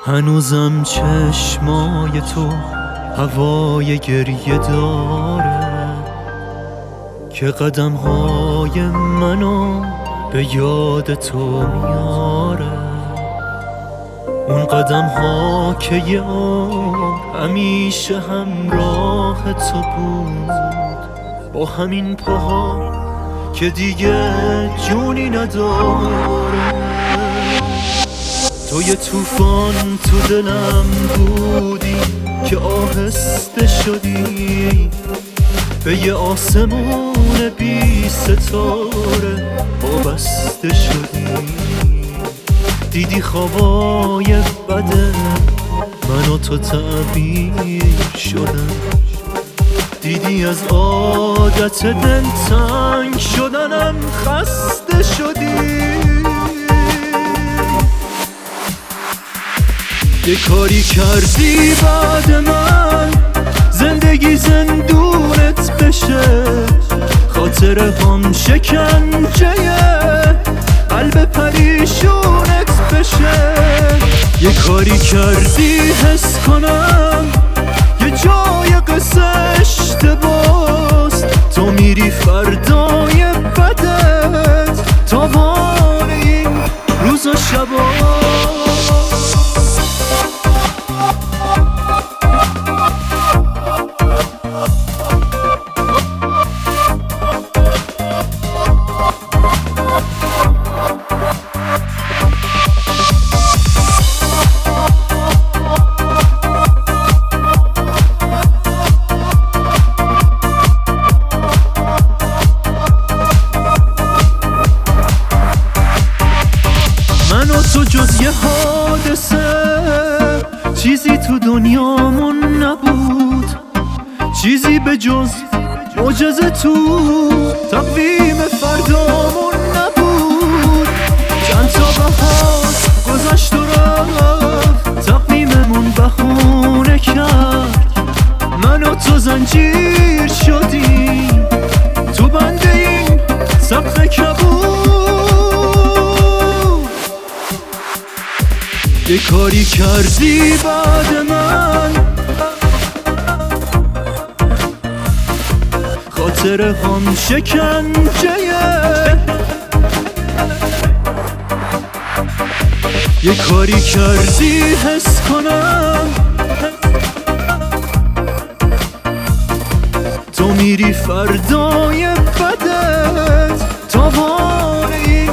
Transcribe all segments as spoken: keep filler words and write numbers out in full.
هنوزم چشمای تو هوای گریه داره که قدمهای منو به یاد تو میاره. اون قدم ها که یه عمر همیشه همراه تو بود، با همین پاها که دیگه جونی نداره. تو یه طوفان تو دلم بودی که آهسته شدی، به یه آسمون بی ستاره وابسته شدی. دیدی خوابای بده من و تو تعبیر شدن، دیدی از عادت دل تنگ شدنم خسته شدی. یه کاری کردی بعد من زندگی زندونت بشه، خاطر هم شکنجه قلب پریشونت بشه. یه کاری کردی حس کنم یه جای قصه اشتباست، تو میری فردای بدت تاوان این روز و شبا. من و تو جز یه حادثه چیزی تو دنیامون نبود، چیزی به جز معجزه تو تقویم فردامون نبود. چند تا بهار گذشت و رفت تقویممون بهونه کرد، من و تو زنجیر شدیم تو بند این سقف کبود. یه کاری کردی بعد من خاطر هم شکنجه، یه کاری کردی حس کنم تو میری فردای بدت تاوان این.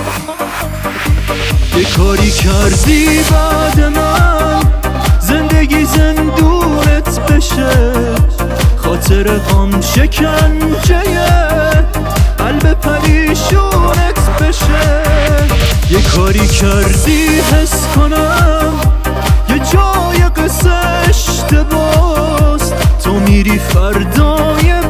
یه کاری کردی بعد من زندگی زندونت بشه، خاطر هم شکنجه قلب پریشونت بشه. یه کاری کردی حس کنم یه جای قصه اشتباست، تو میری فردای